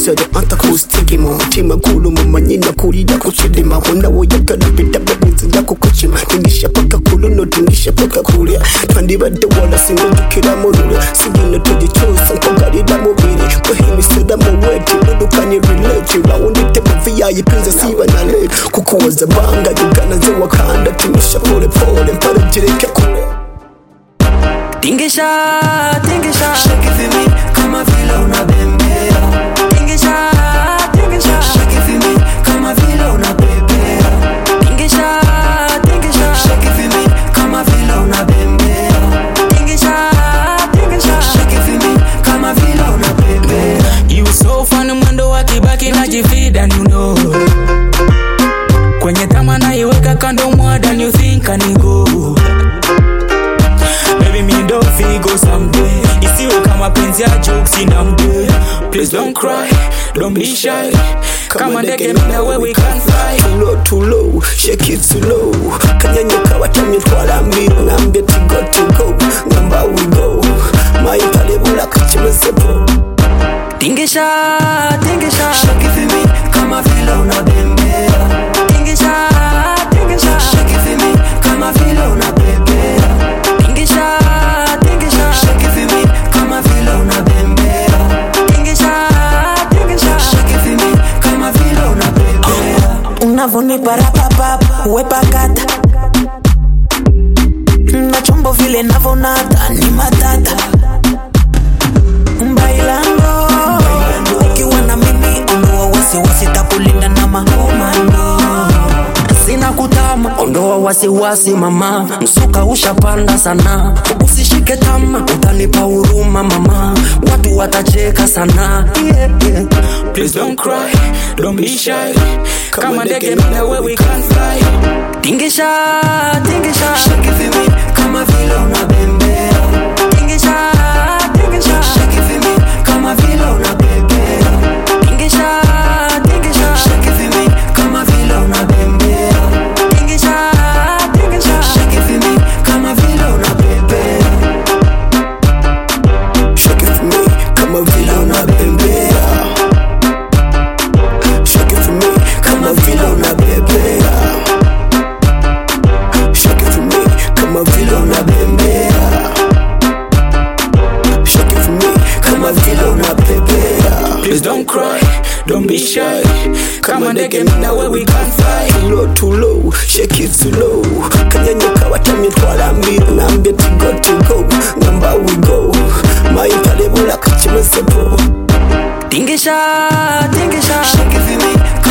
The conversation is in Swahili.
Misado anta kustiki mutima kulu mumanyina kurida kuchidima Hona woyagala pita babinzi yako kuchima Tingisha paka kulu no tingisha paka kulia Pandiba de wala singo dukira murule Sigino tujichusa nkogarida mubiri Kohimi sada mweti Nudukani relate Raundite mavia yipinza siva na late Kukuwaza banga Yugana ze wakanda Tingisha pole pole Mpara jireke kule Tingisha, tingisha, shake it for me, kama vile unabembea. Tingisha, tingisha, shake it for me, kama vile unabebea. Tingisha, tingisha, shake it for me, kama vile unabembea. Tingisha, tingisha, shake it for me, kama vile unabebea. You so funny mwendo wakibaki najifida and you know. Kwenye tama na iweka kando more than you think I go. Baby me don't feel go someday. Isiwe kama penzi ya jokes ina mde. Please don't cry, don't be shy. Kama ndege mina where we can fly. Too low, shake it too low. Kanyanyoka watamye twala mbiro. Ngambe to go, ngamba we go. Maipale bula kachimezepo. Tingisha, tingisha, shake it for me, kama vile unabembea. Tingisha, tingisha, shake it for me, kama vile unabebea. Tingisha, tingisha, shake it for me, kama vile unabembea. Tingisha, tingisha, shake it for me, kama vile unabebea. Unavonipa rapapap, wepa kata. Na chombo vile navonata, ni matata. Bailando, ukiwa na mimi ondoa wasiwasi takulinda na makomando. Sina kutama, ondoa wasiwasi mama. Msuka ushapanda sana, usishike tama, utanipa huruma mama. Watu watacheka sana, yeah, yeah. Please don't cry, don't be shy. Kama ndege mina where we can fly. Tingisha, tingisha, shake it for me, kama vile unabembea. Tingisha, tingisha, shake it for me, kama vile unabebea. Tingisha, tingisha, shake it for me, kama vile unabembea. Tingisha, tingisha, shake it for me, kama vile unabebea. Shake it for me, kama vile unabembea. Shake it for me, kama vile unabebea. Shake it for me, kama vile unabembea. Shake it for me, kama vile unabebea. Please don't cry, don't be shy. Kama ndege mina where we can fly. Too low, shake it too low. Kanyanyoka watamye twala mbiro. Ngambe to go, ngamba we go. Maipale bula kachimezepo. Tingisha, tingisha, shake it for me,